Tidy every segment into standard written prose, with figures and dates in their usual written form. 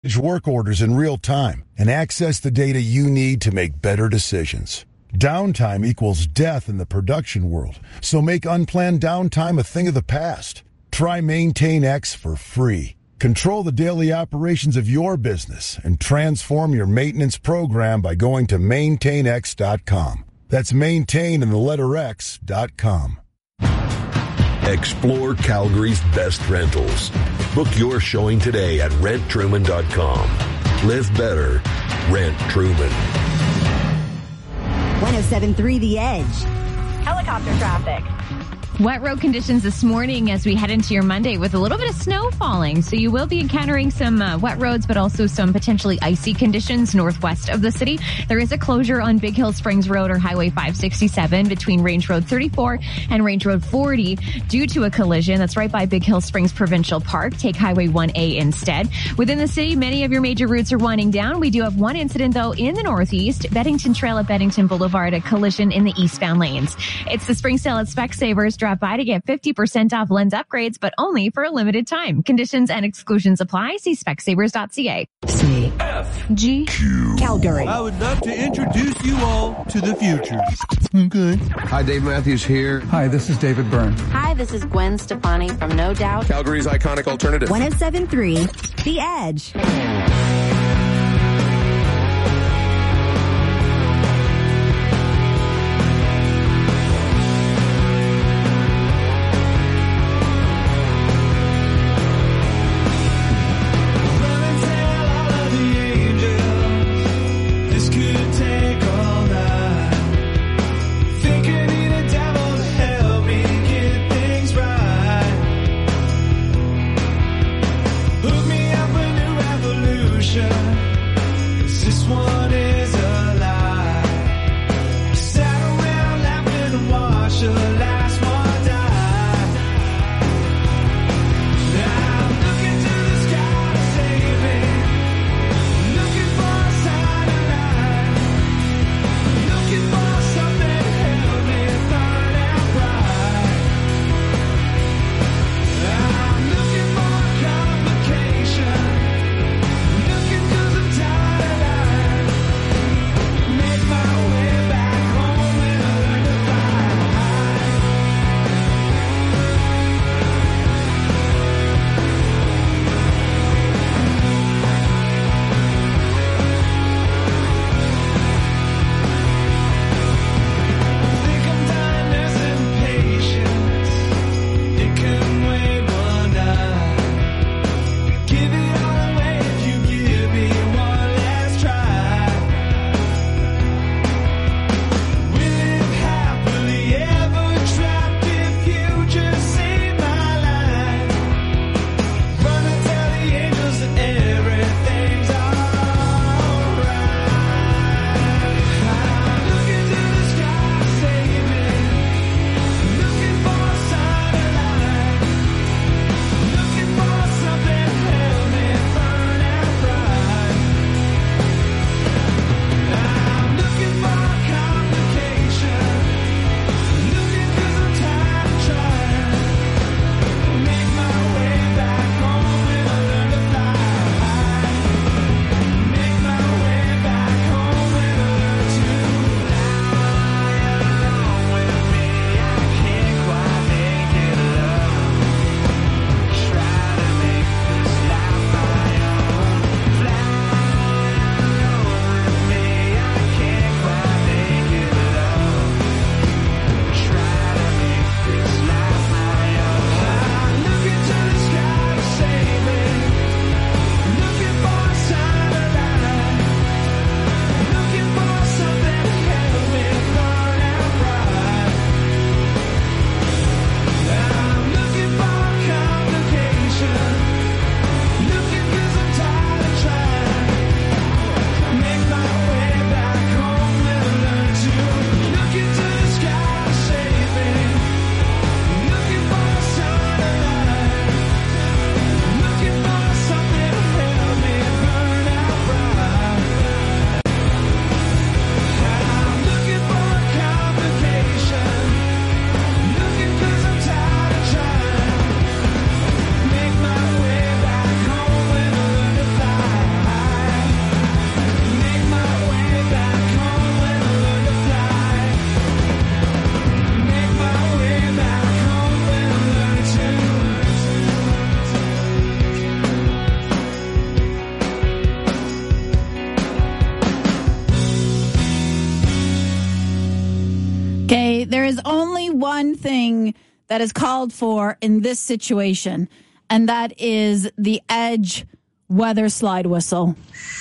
work orders in real time, and access the data you need to make better decisions. Downtime equals death in the production world, so make unplanned downtime a thing of the past. Try Maintain X for free. Control the daily operations of your business and transform your maintenance program by going to maintainx.com. That's maintain and the letter X.com. Explore Calgary's best rentals. Book your showing today at renttruman.com. Live better. Rent Truman. 107.3 The Edge. Helicopter traffic. Wet road conditions this morning as we head into your Monday with a little bit of snow falling. So you will be encountering some wet roads, but also some potentially icy conditions northwest of the city. There is a closure on Big Hill Springs Road or Highway 567 between Range Road 34 and Range Road 40 due to a collision. That's right by Big Hill Springs Provincial Park. Take Highway 1A instead. Within the city, many of your major routes are winding down. We do have one incident, though, in the northeast. Beddington Trail at Beddington Boulevard, a collision in the eastbound lanes. It's the spring sale at Specsavers. Drop by to get 50% off lens upgrades, but only for a limited time. Conditions and exclusions apply. See specsavers.ca. CFG Calgary. I would love to introduce you all to the future. Okay. Hi, Dave Matthews here. Hi, this is David Byrne. Hi, this is Gwen Stefani from No Doubt. Calgary's iconic alternative. 107.3 The Edge. is only one thing that is called for in this situation, and that is the Edge weather slide whistle.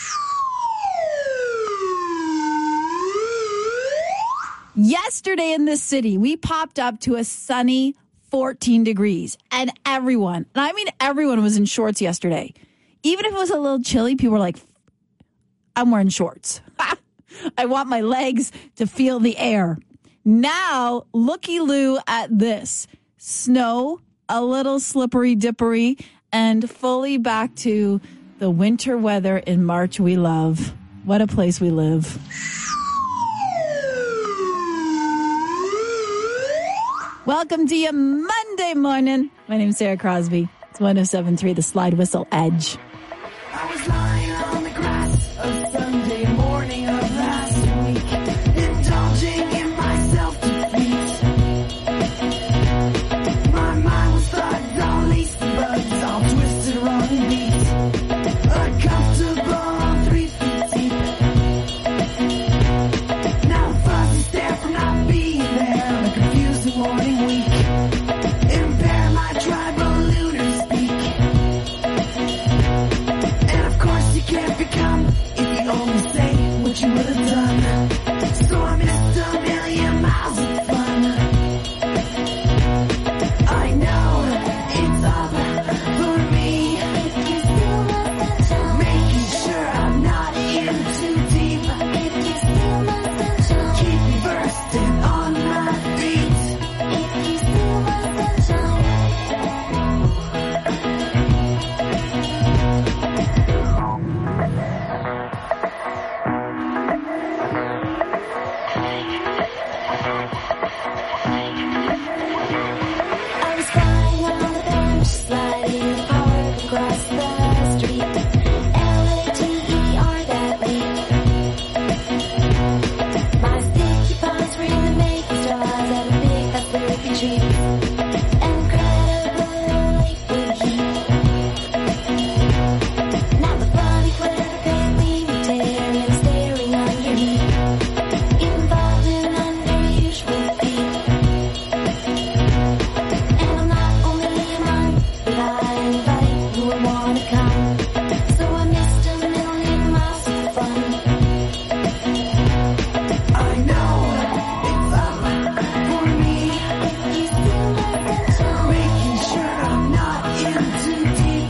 Yesterday in this city, we popped up to a sunny 14 degrees, and everyone was in shorts yesterday. Even if it was a little chilly, people were like, I'm wearing shorts. I want my legs to feel the air. Now, looky-loo at this. Snow, a little slippery dippery, and fully back to the winter weather in March we love. What a place we live. Welcome to your Monday morning. My name is Sarah Crosby. It's 107.3, the Slide Whistle Edge. I was lying on the grass a Sunday morning of last week, indulging in my self-defeat. My mind was thugged, all laced and bugs, all twisted around and beat. Uncomfortable, 3 feet deep. Now I'm fuzzy, stare from not being there on a confusing morning week. Impair my tribal lunar speak. And of course you can't become if you only say what you would have done. So I missed a million miles of fun. I know it's up for me, making sure I'm not in too deep. Keep me bursting on my feet. I was flying on the bench, sliding hard across the street. Later that week. My sticky palms were in the making stars at a big therapy tree. Incredible liquid heat. Now the funny glitter painting you tear and staring underneath. Involved in unusual feet. And I'm not only a monk, but I invite who would wanna come. So I missed a million miles of fun. I know it's up for me, making sure I'm not in too deep.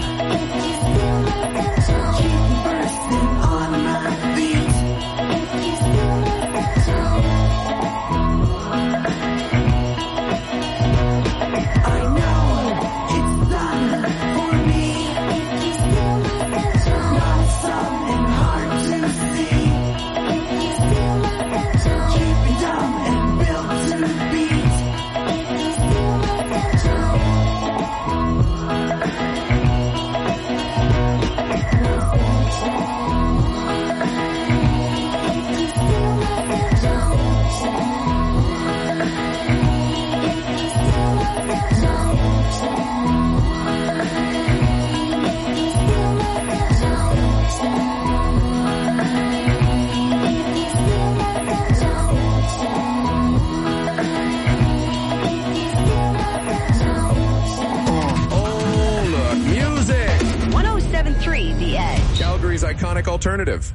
Keep bursting on my feet. I know it's done for me. Not something hard to see. Keep me dumb and built to beat. Oh, look, music! 107.3 The Edge. Calgary's iconic alternative.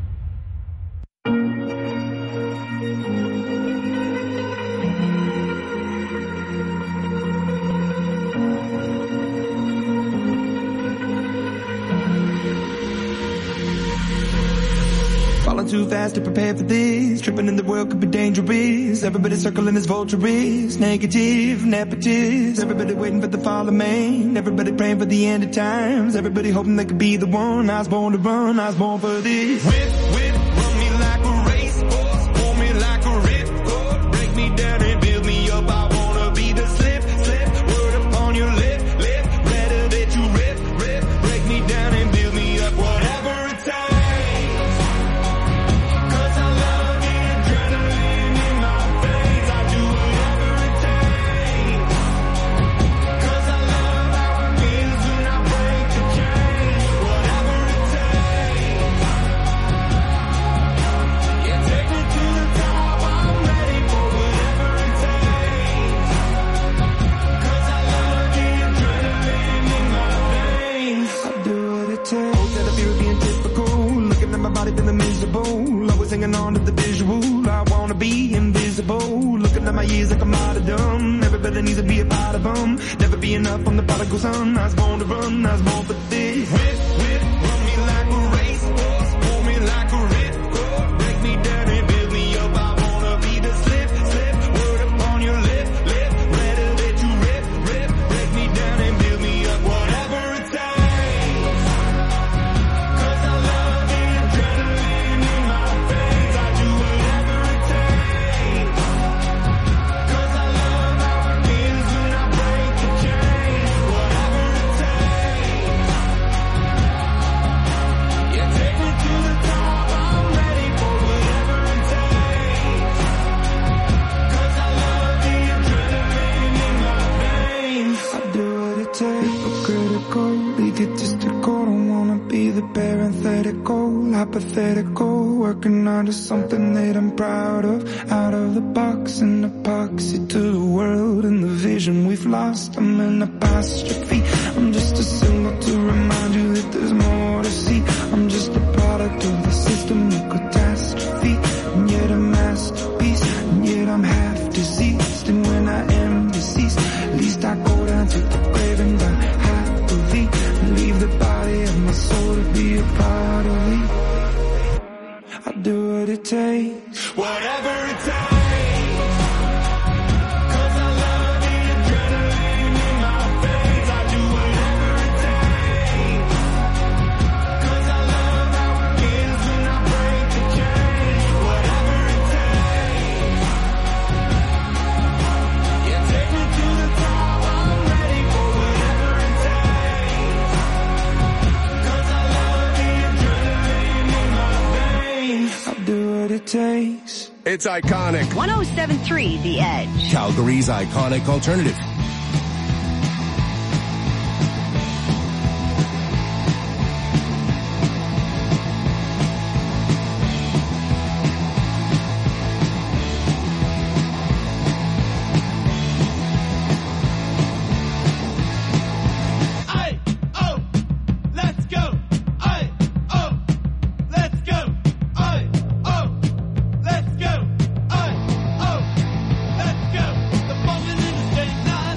Falling too fast to prepare for this. Tripping in the world could be dangerous. Everybody circling as vultures. Negative, nepotist. Everybody waiting for the fall of man. Everybody praying for the end of times. Everybody hoping they could be the one. I was born to run. I was born for this. Whip, whip, run me like a racehorse. Pull me like a ripcord. Break me down and build me up. I wanna be the slip, slip. Word upon your lip, lip. Better that you rip, rip. Break me down and build me up. Whatever it takes. singing on to the visual. I wanna be invisible, looking at my years like I'm out of dumb. Everybody needs to be a part of them. Never be enough, I'm the prodigal son. I was born to run, I was born for this. Whip, whip, run me like a racehorse, pull me like a ripcord, break me down and build me up. I wanna be the slip, slip, word upon your lip, lip, ready that you rip, rip, break me down and build me up. Whatever it takes. Hypothetical, working on to something that I'm proud of. Out of the box, an epoxy to the world and the vision we've lost. I'm an apostrophe, I'm just a symbol to remind you that there's more to see. I'm just a product of the system of catastrophe, and yet a masterpiece, and yet I'm half diseased. And when I am deceased, at least I go down to the grave and die happily, and leave the body of my soul to be a part of me. I'll do what it takes, whatever it takes. Cause I love the adrenaline in my veins. I do whatever it takes. Cause I love how it feels when I break the chains. Whatever it takes. Yeah, take me to the top, I'm ready for whatever it takes. Cause I love the adrenaline in my veins. I'll do what it takes. It's iconic. 107.3 The Edge. Calgary's iconic alternative. Let's go. The bumping in the state line.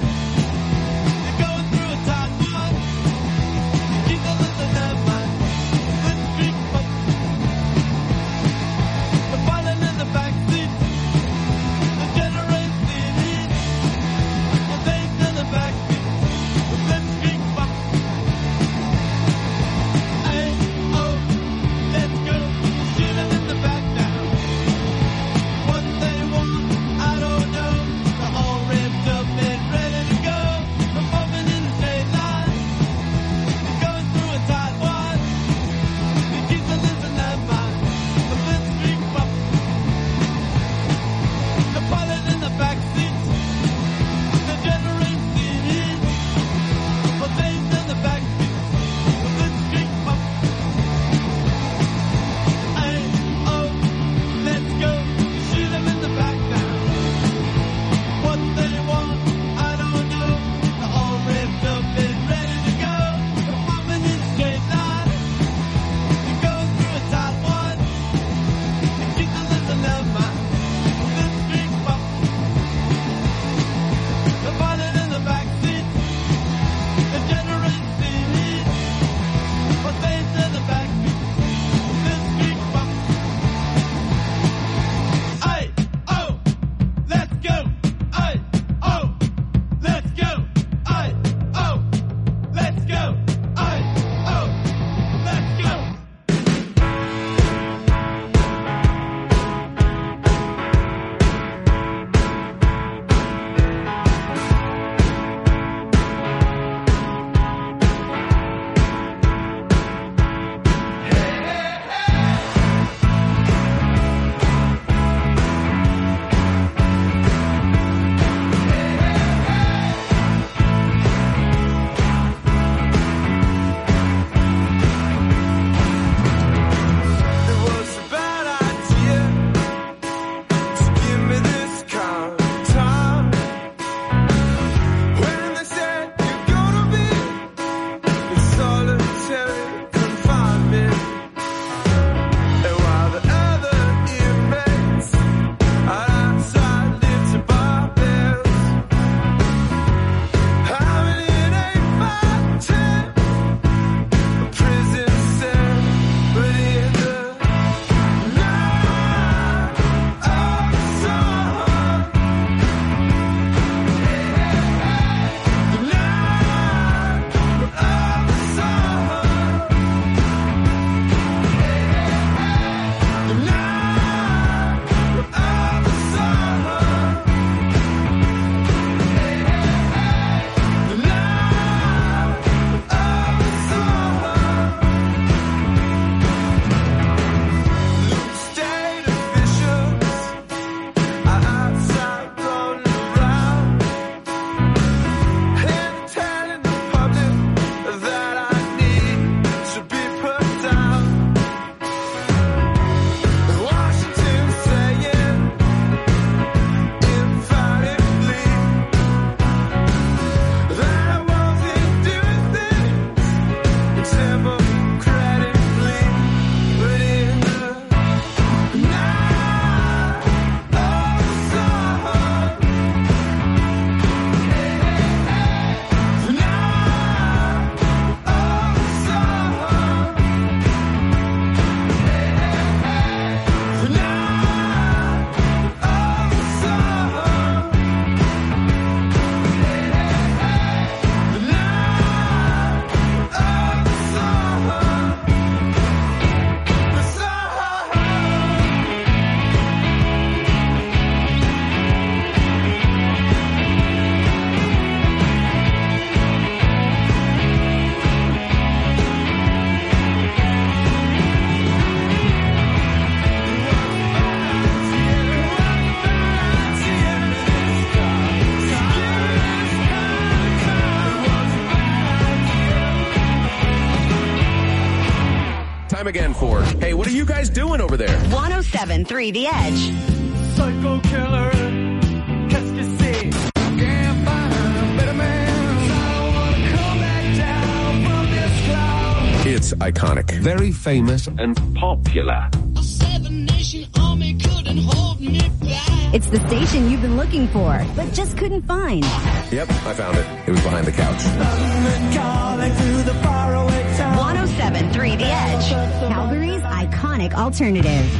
time again for, hey, what are you guys doing over there? 107.3 The Edge. Psycho killer, qu'est-ce que c'est? Can't find a better man. I don't wanna come back down from this cloud. It's iconic. Very famous and popular. A seven-nation army couldn't hold me back. It's the station you've been looking for, but just couldn't find. Yep, I found it. It was behind the couch. 107.3 The Edge. Calgary's iconic alternative.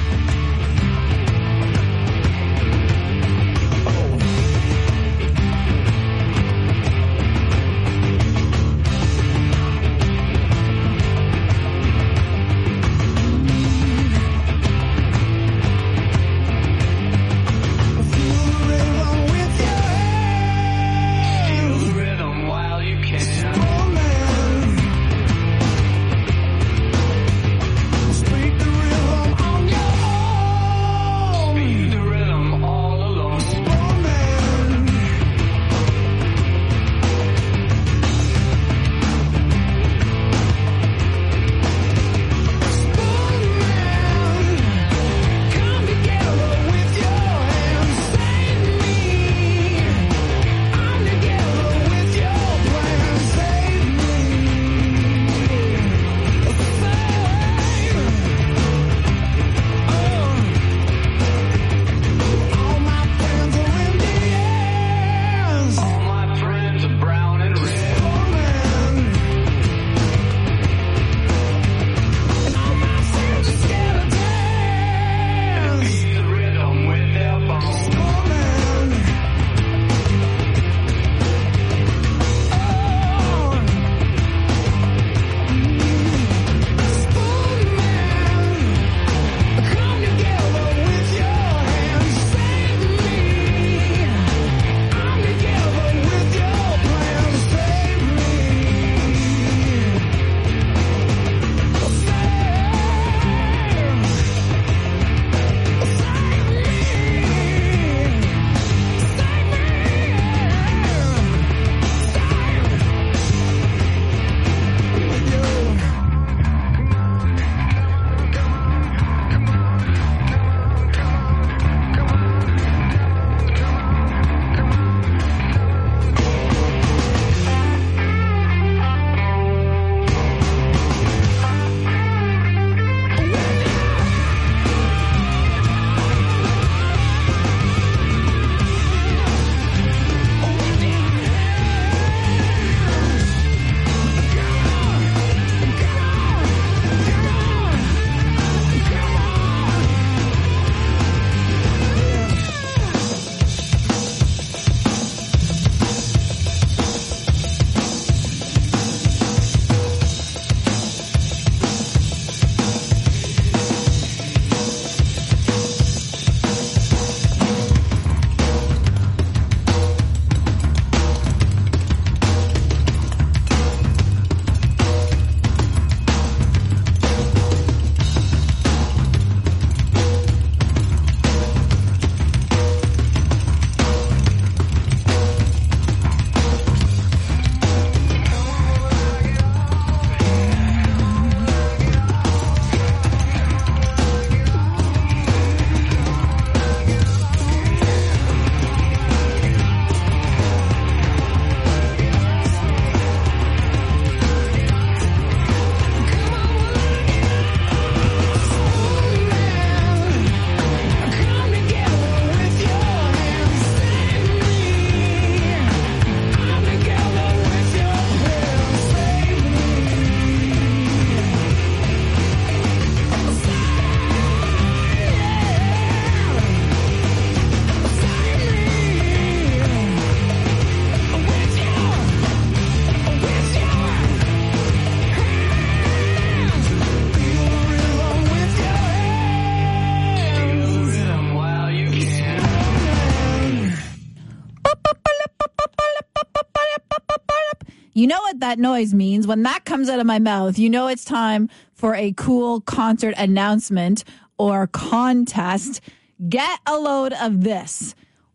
You know what that noise means. When that comes out of my mouth, you know it's time for a cool concert announcement or contest. Get a load of this.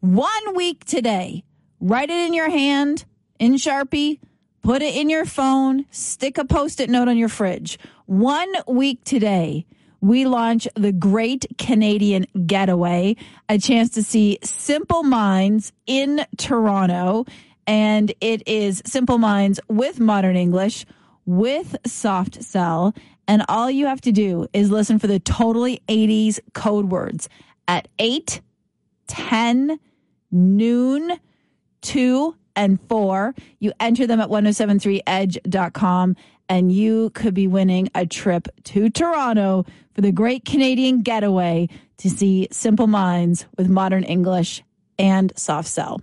1 week today. Write it in your hand, in Sharpie, put it in your phone, stick a Post-it note on your fridge. 1 week today, we launch the Great Canadian Getaway, a chance to see Simple Minds in Toronto. And it is Simple Minds with Modern English, with Soft Cell. And all you have to do is listen for the totally 80s code words at 8, 10, noon, 2, and 4. You enter them at 1073edge.com, and you could be winning a trip to Toronto for the Great Canadian Getaway to see Simple Minds with Modern English and Soft Cell.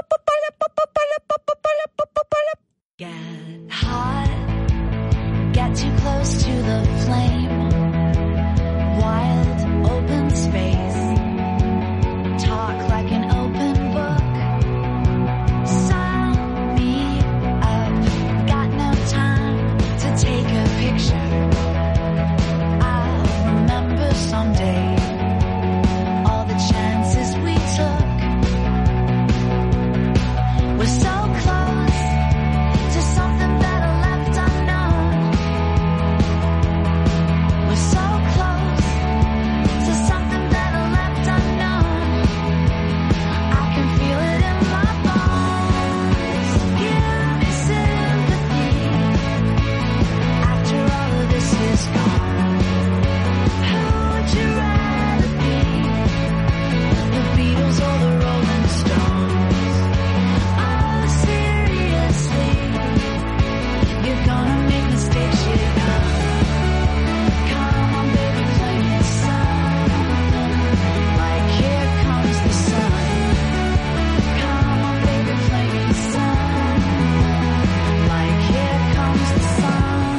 Get hot, get too close to the flame, wild open space, talk like an open book, sign me up, got no time to take a picture, I'll remember someday all the chances we took, we're so close to something better left unknown. We're so close to something better left unknown. I can feel it in my bones. Give me sympathy after all of this is gone. Who would you rather be? The Beatles or the Rolling Stones? You're gonna make mistakes, yeah. Come on, baby, play me a song. Like here comes the sun. Come on, baby, play me a song. Like here comes the sun.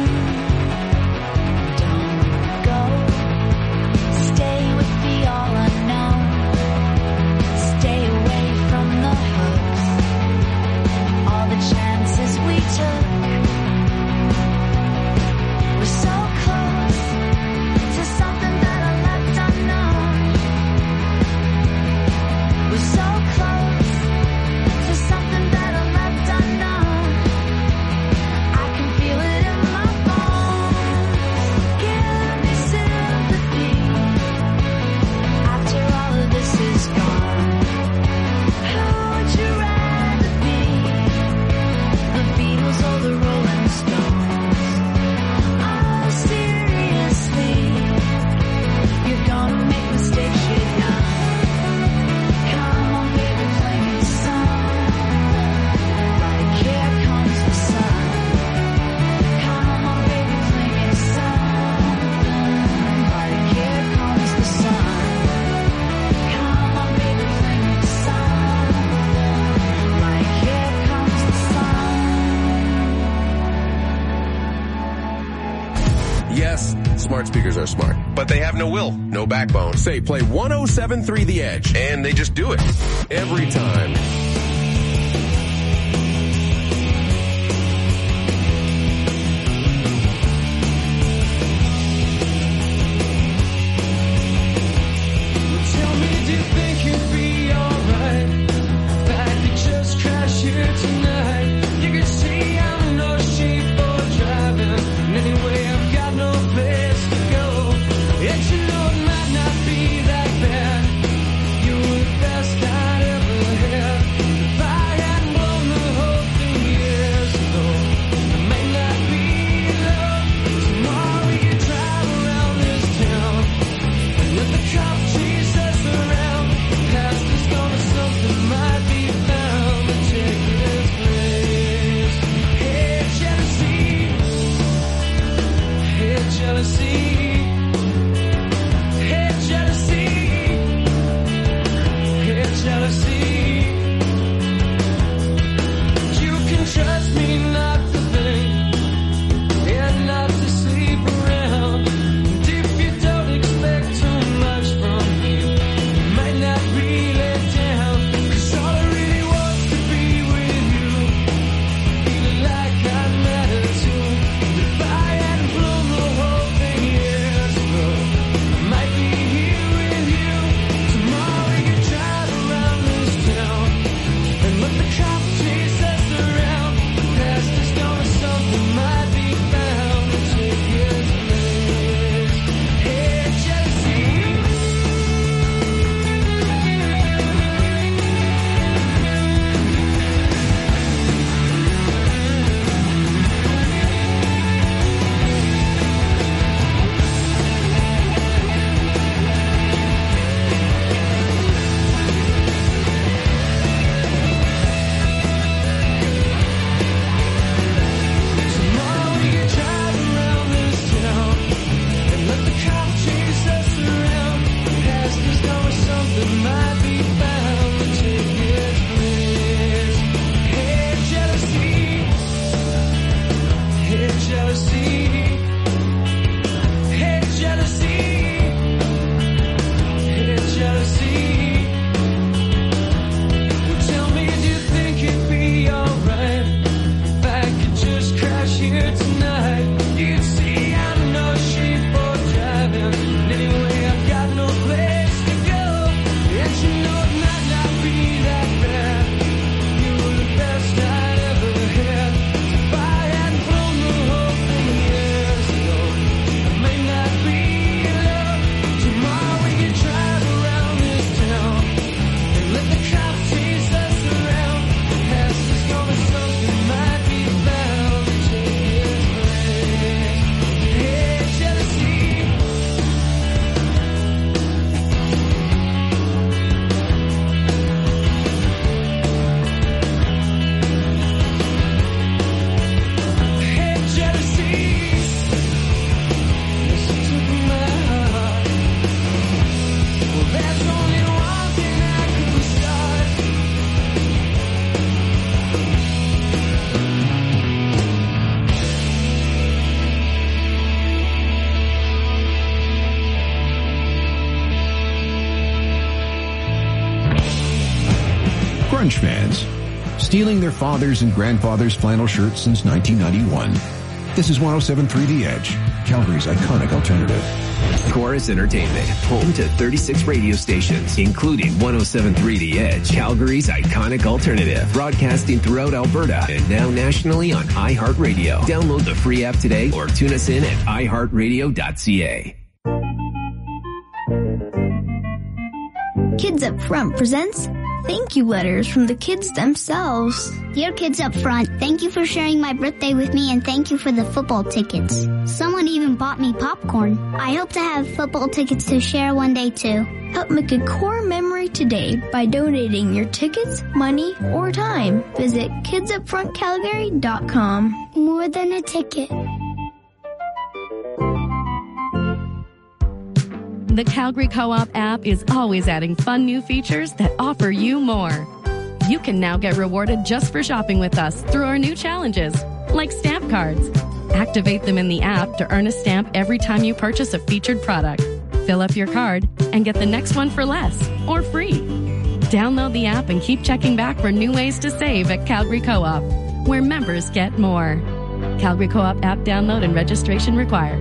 Don't go. Stay with the all unknown. Stay away from the hooks. All the chances we took. We're so close to something better left unknown. We're so close to something better left unknown. I can feel it in my bones. Give me sympathy after all of this is gone. Who would you rather be? The Beatles or the Rolling Stones? You're gonna make mistakes, yeah. Come on, baby, play me a song. Like here comes the sun. Come on, baby, play me a song. Like here comes the sun. Come on, baby, play me a song. Like here comes the sun. Yes, smart speakers are smart, but they have no will, no backbone. Say, play 107.3 The Edge, and they just do it. Every time. Tell me, do you think you'd be alright if I could just crash here tonight? You can see I'm no sheep for driving, and anyway I've got no place to go. And you know it might not be that bad. You were the best I'd ever had. Grunge fans, stealing their fathers' and grandfathers' flannel shirts since 1991. This is 107.3 The Edge, Calgary's iconic alternative. Chorus Entertainment, home to 36 radio stations, including 107.3 The Edge, Calgary's iconic alternative, broadcasting throughout Alberta and now nationally on iHeartRadio. Download the free app today or tune us in at iHeartRadio.ca. Kids Up Front presents thank you letters from the kids themselves. Dear Kids Up Front, thank you for sharing my birthday with me and thank you for the football tickets. Someone even bought me popcorn. I hope to have football tickets to share one day too. Help make a core memory today by donating your tickets, money, or time. Visit kidsupfrontcalgary.com. More than a ticket. The Calgary Co-op app is always adding fun new features that offer you more. You can now get rewarded just for shopping with us through our new challenges, like stamp cards. Activate them in the app to earn a stamp every time you purchase a featured product. Fill up your card and get the next one for less or free. Download the app and keep checking back for new ways to save at Calgary Co-op, where members get more. Calgary Co-op app download and registration required.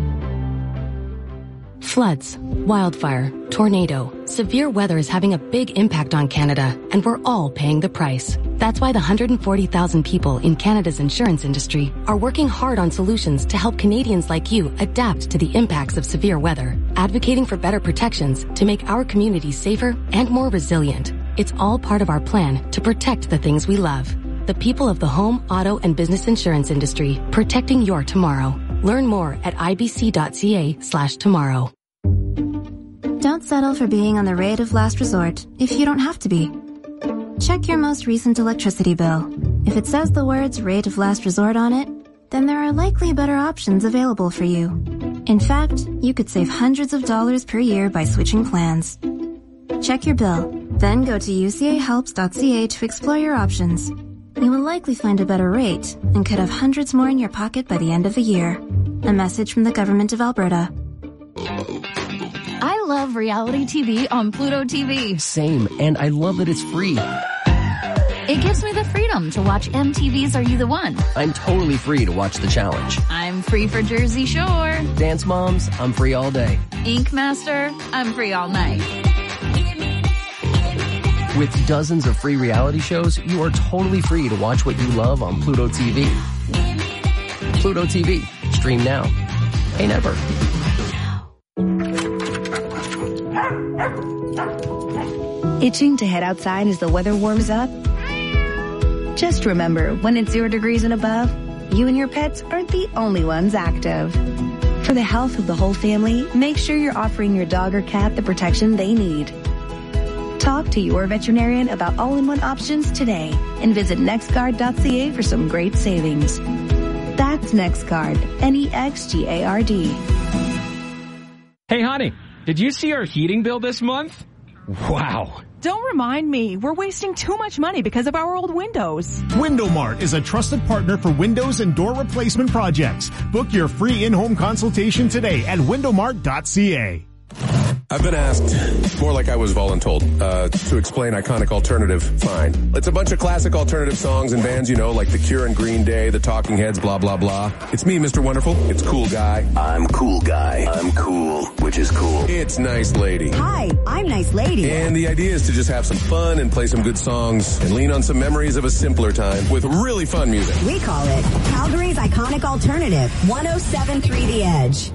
Floods, wildfire, tornado, severe weather is having a big impact on Canada, and we're all paying the price. That's why the 140,000 people in Canada's insurance industry are working hard on solutions to help Canadians like you adapt to the impacts of severe weather, advocating for better protections to make our communities safer and more resilient. It's all part of our plan to protect the things we love. The people of the home, auto, and business insurance industry, protecting your tomorrow. Learn more at ibc.ca/tomorrow. Don't settle for being on the rate of last resort if you don't have to be. Check your most recent electricity bill. If it says the words rate of last resort on it, then there are likely better options available for you. In fact, you could save hundreds of dollars per year by switching plans. Check your bill, then go to ucahelps.ca to explore your options. You will likely find a better rate and could have hundreds more in your pocket by the end of the year. A message from the Government of Alberta. I love reality TV on Pluto TV. Same, and I love that it's free. It gives me the freedom to watch MTV's Are You the One? I'm totally free to watch The Challenge. I'm free for Jersey Shore. Dance Moms, I'm free all day. Ink Master, I'm free all night. With dozens of free reality shows, you are totally free to watch what you love on Pluto TV. Pluto TV. Stream now. Pay never. Itching to head outside as the weather warms up? Just remember, when it's 0 degrees and above, you and your pets aren't the only ones active. For the health of the whole family, make sure you're offering your dog or cat the protection they need. Talk to your veterinarian about all-in-one options today and visit nextguard.ca for some great savings. That's NextGuard, NEXGARD. Hey, honey, did you see our heating bill this month? Wow. Don't remind me. We're wasting too much money because of our old windows. WindowMart is a trusted partner for windows and door replacement projects. Book your free in-home consultation today at windowmart.ca. I've been asked, more like I was voluntold, to explain iconic alternative. Fine. It's a bunch of classic alternative songs and bands, you know, like The Cure and Green Day, The Talking Heads, blah, blah, blah. It's me, Mr. Wonderful. It's Cool Guy. I'm Cool Guy. I'm cool, which is cool. It's Nice Lady. Hi, I'm Nice Lady. And the idea is to just have some fun and play some good songs and lean on some memories of a simpler time with really fun music. We call it Calgary's iconic alternative, 107.3 The Edge.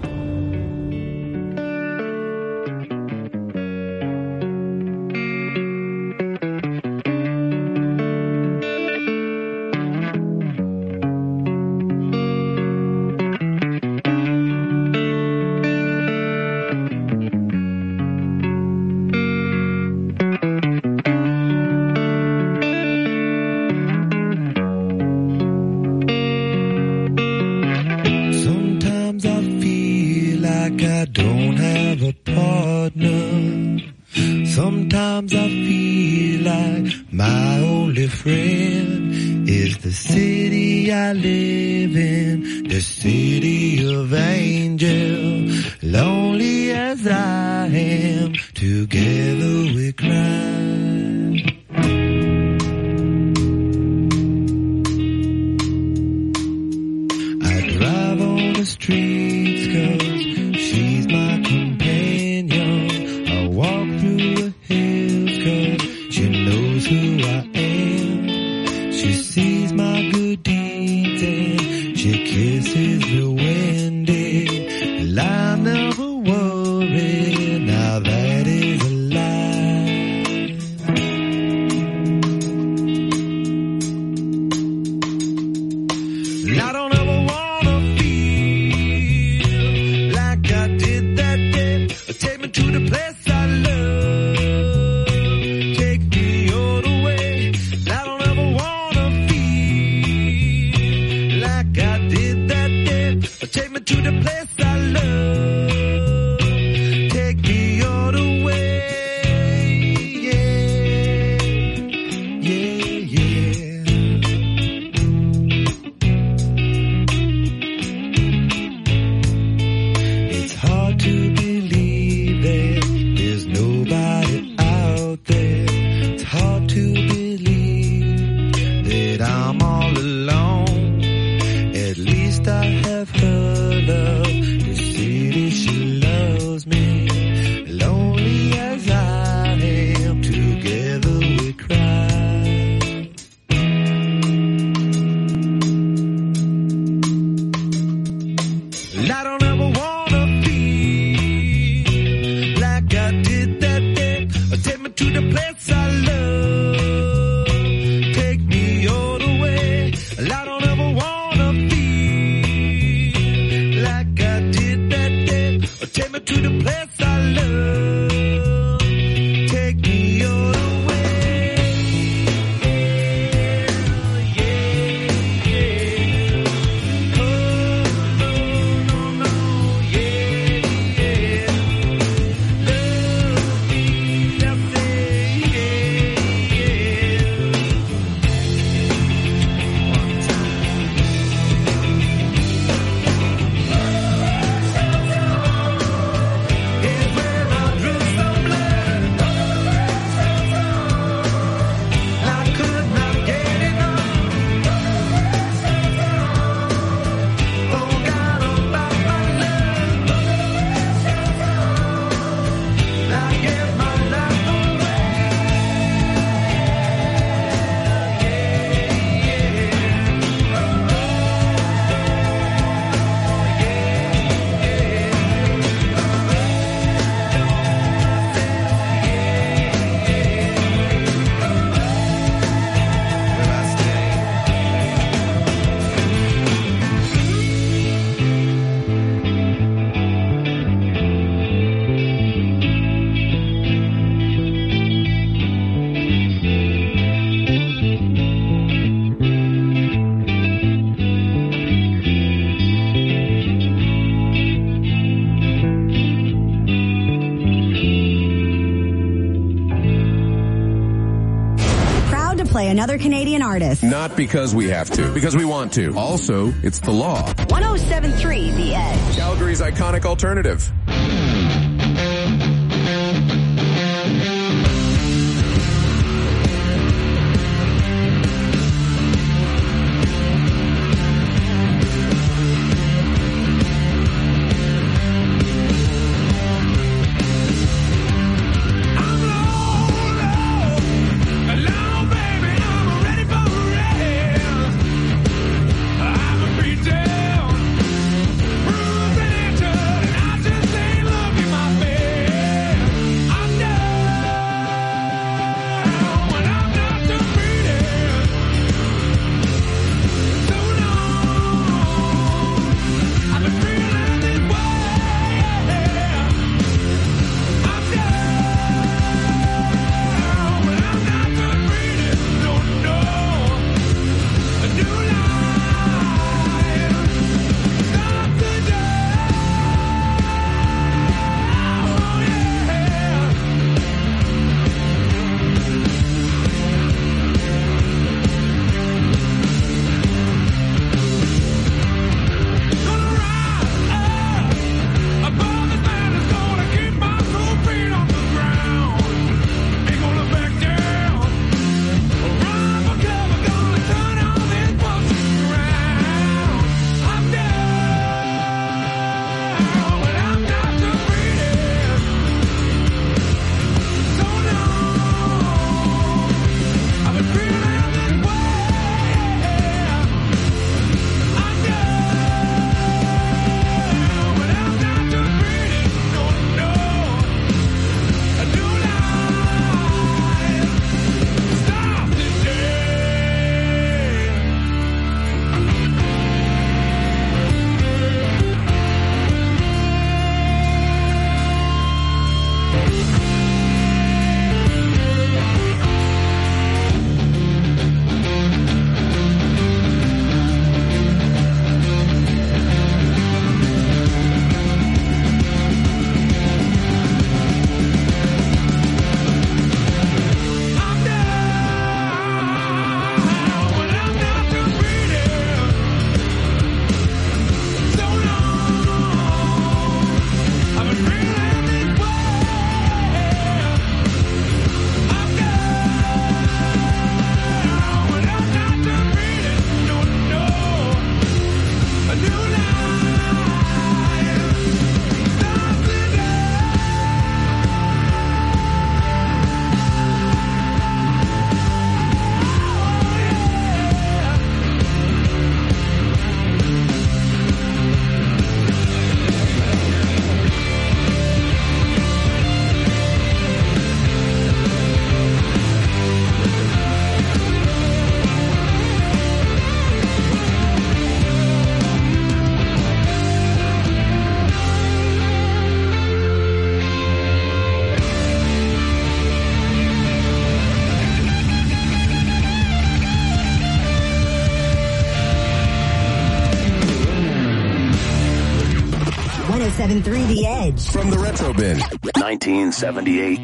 Sometimes I feel like my only friend is the city I live in, the city of angels. Lonely as I am, together we cry. to the place I love. Take me all the way. I don't ever wanna feel like I did that day. Take me to the place I love. Take me all the way. Another Canadian artist. Not because we have to, because we want to. Also, it's the law. 107.3 The Edge. Calgary's iconic alternative. Just 107.3 The Edge. From the Retro Bin. 1978.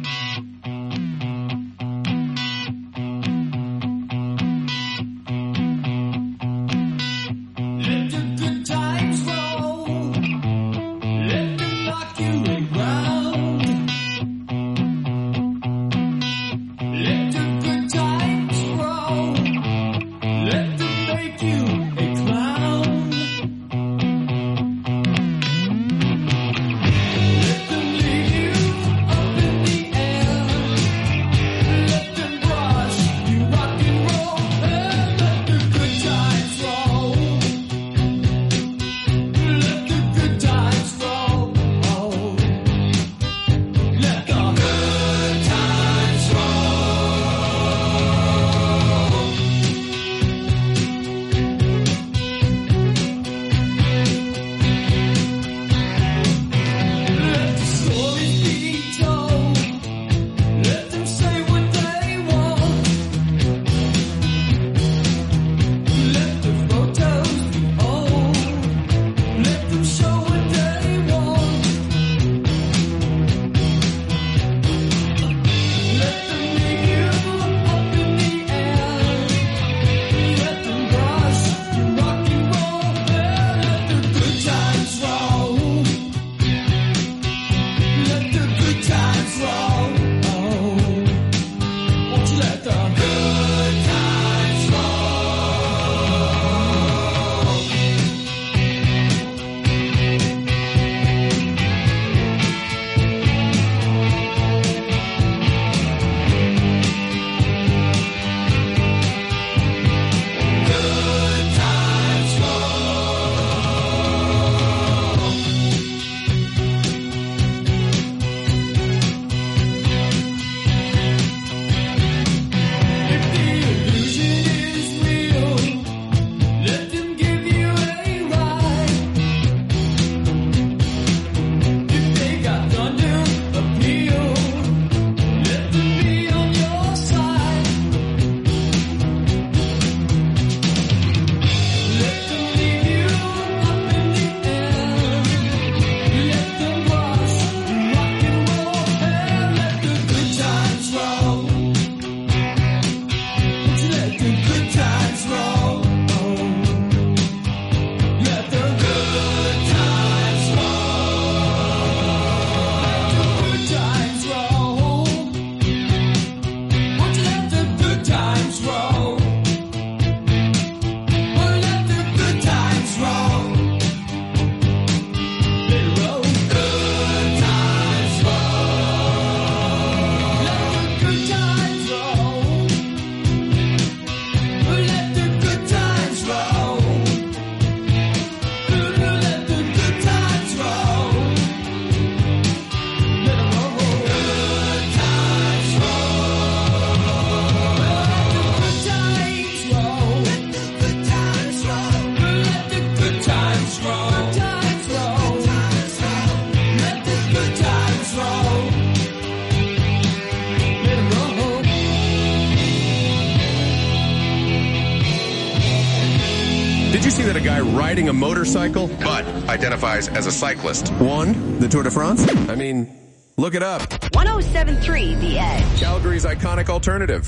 Did you see that a guy riding a motorcycle but identifies as a cyclist won the Tour de France? I mean, look it up. 107.3 The Edge. Calgary's iconic alternative.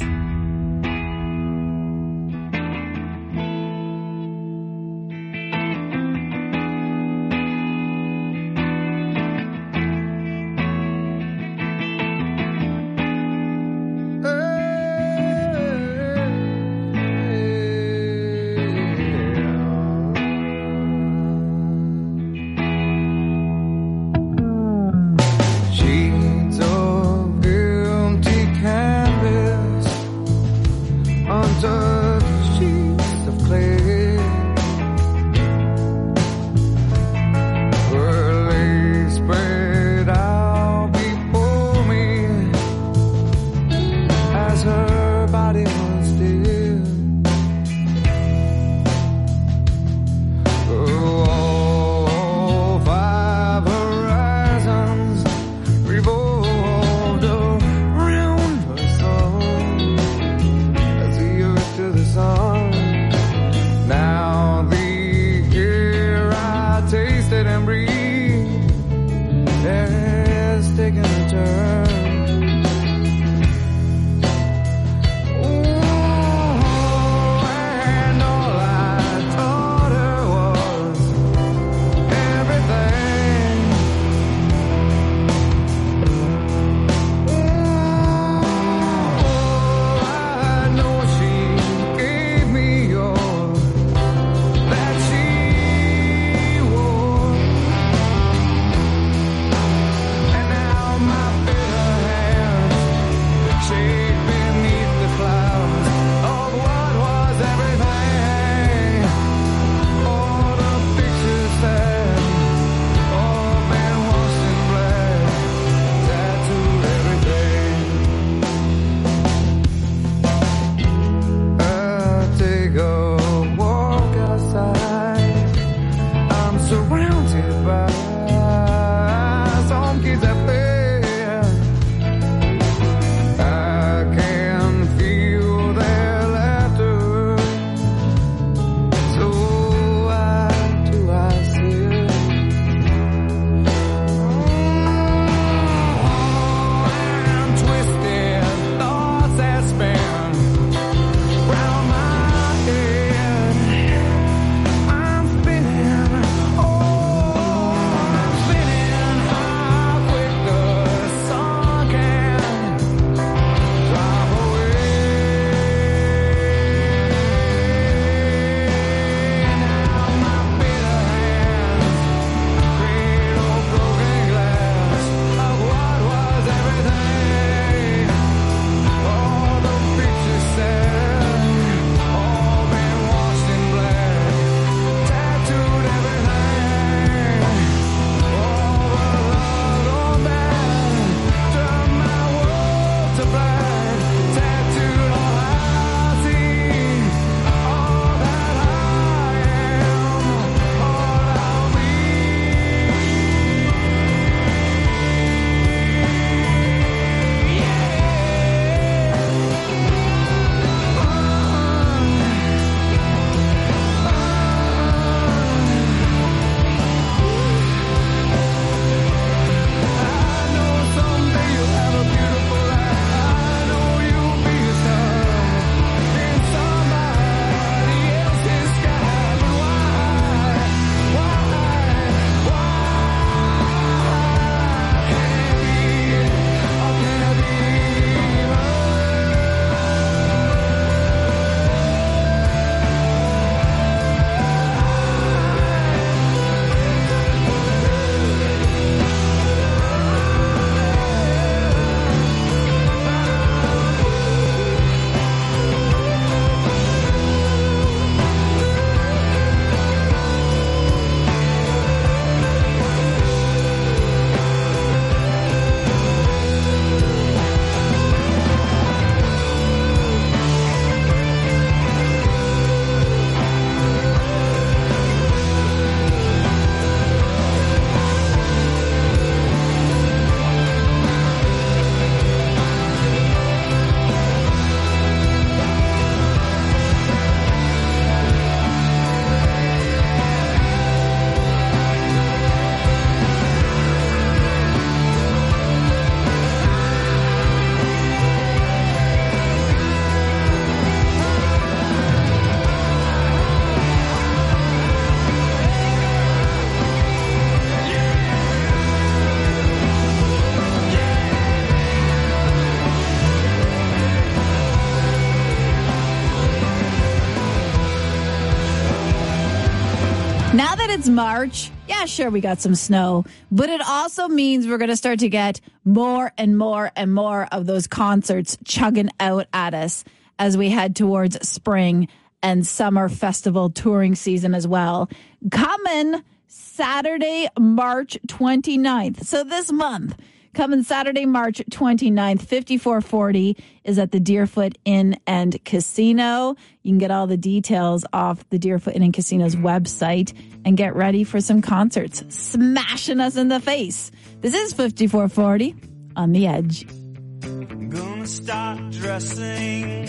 that it's March. Yeah, sure, we got some snow, but it also means we're going to start to get more and more and more of those concerts chugging out at us as we head towards spring and summer festival touring season as well. Coming Saturday, March 29th. So this month, coming Saturday, March 29th, 5440 is at the Deerfoot Inn and Casino. You can get all the details off the Deerfoot Inn and Casino's website and get ready for some concerts smashing us in the face. This is 5440 on The Edge. I'm gonna start dressing,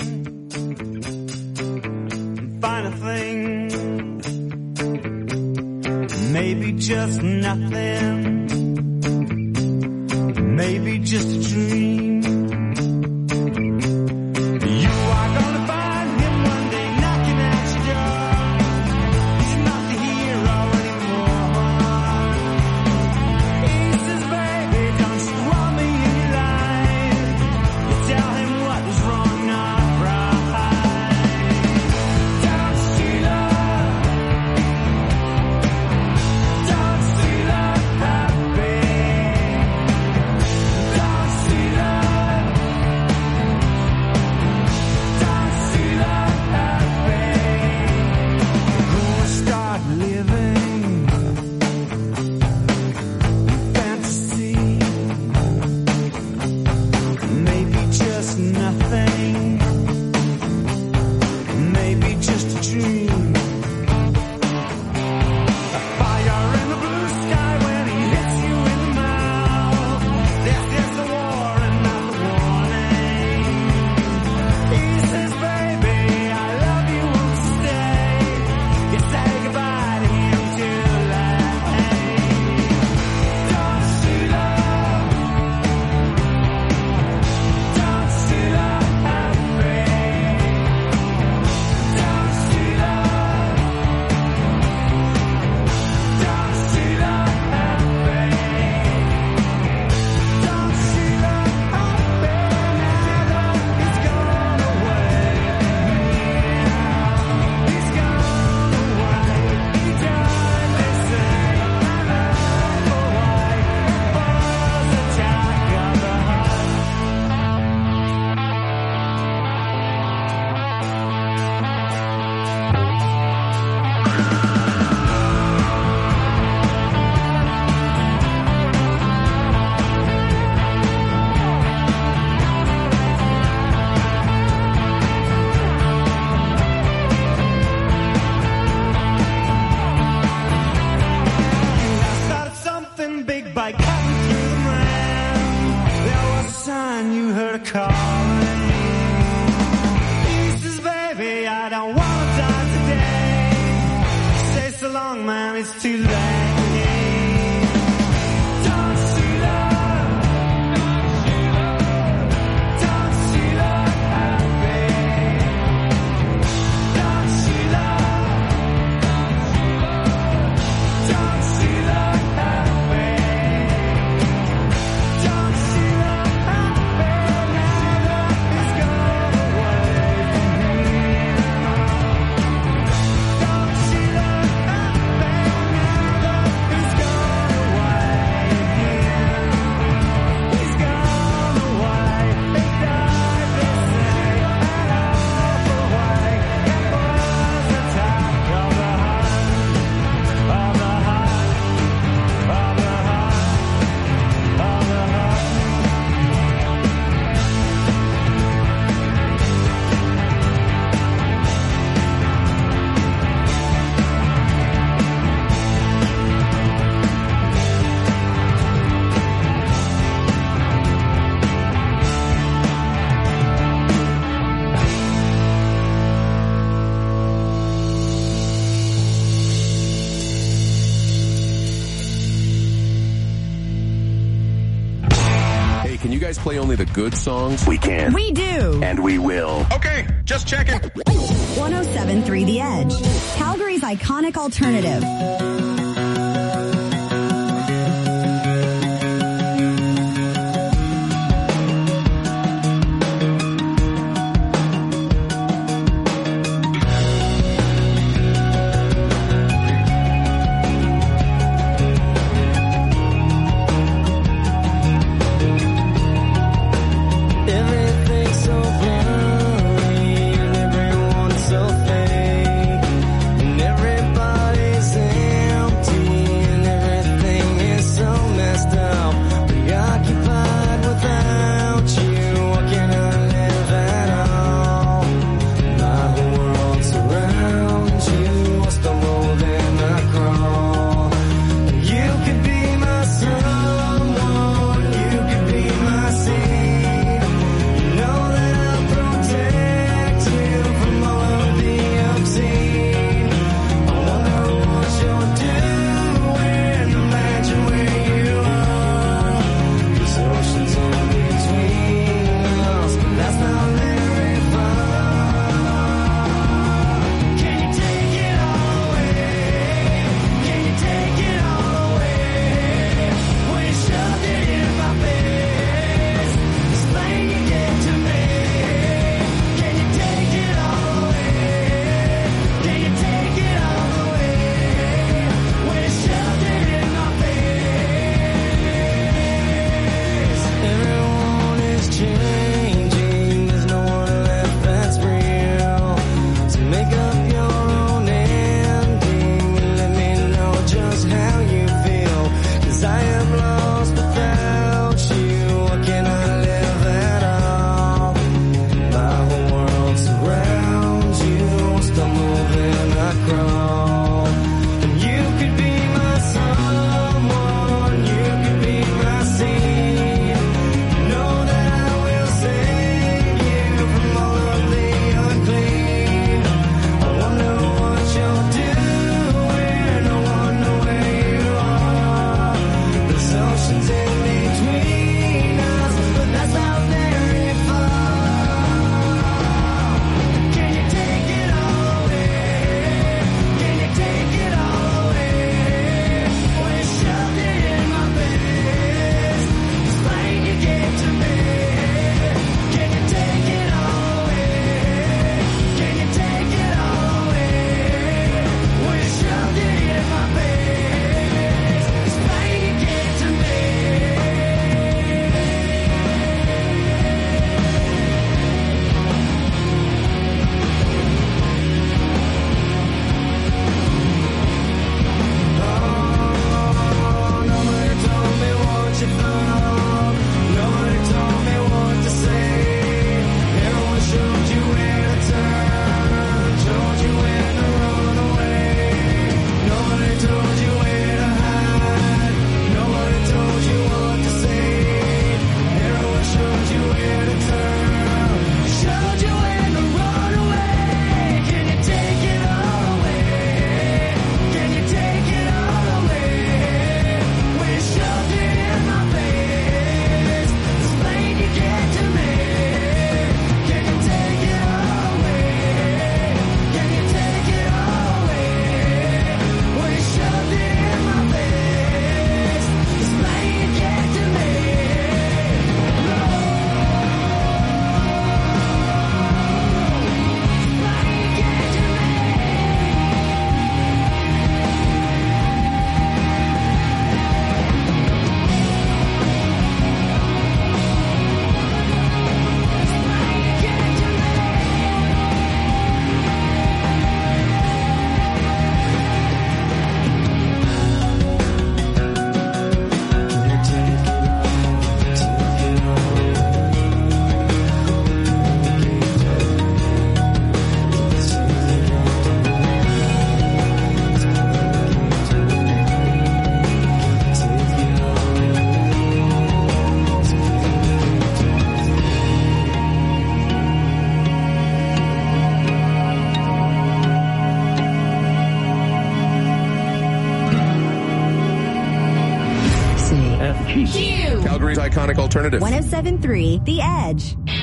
find a thing, maybe just nothing, maybe just a dream. You are gonna find him one day knocking at your door. He's not the hero anymore. He says, baby, don't you want me in your life? You tell him what is wrong, not right. Don't see love, don't see love happy. Don't see love, don't see love happy. Gonna start living fantasy. Maybe just nothing, maybe just a dream. A fire in the blue sky when he hits you in the mouth. This is the war and not the warning. He says, baby, I love you, won't you stay? You say goodbye to him too late. Don't see love, don't see love happy. Don't see love, don't see love happy. Don't see love happy now that he's gone away. He's gone away. He died, they say. I love away. Falls attack of the heart. Started something big by cutting through the ground. There was a sign, you heard a calling. He says, baby, I don't want to die today. Say so long, man, it's too late. Don't see love, don't see love happy. Don't see love, don't see love happy. Don't see love happy now that he's gone away from here. Don't see love happy now that he's gone away again. He's gone away. He died, they say, an awful way. It was a attack of the heart, of the heart, of the heart, of the heart. Hey, can you guys play only the good songs? We can. We do. And we will. Okay, just checking. 107.3 The Edge. Calgary's iconic alternative. Calgary's iconic alternative. 107.3 The Edge.